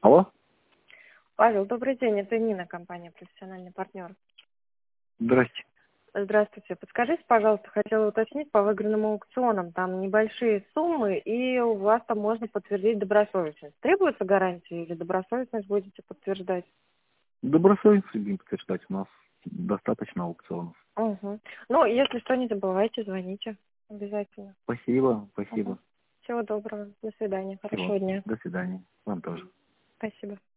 Алло? Павел, добрый день. Это Нина, компания «Профессиональный партнер». Здрасте. Здравствуйте. Подскажите, пожалуйста, хотела уточнить по выигранным аукционам. Там небольшие суммы, и у вас там можно подтвердить добросовестность. Требуется гарантия или добросовестность будете подтверждать? Добросовестно будем подтверждать. У нас достаточно аукционов. Угу. Ну, если что, не забывайте, звоните. Обязательно. Спасибо, Угу. спасибо. Всего доброго. До свидания. Всего. Хорошего дня. До свидания. Вам тоже. Спасибо.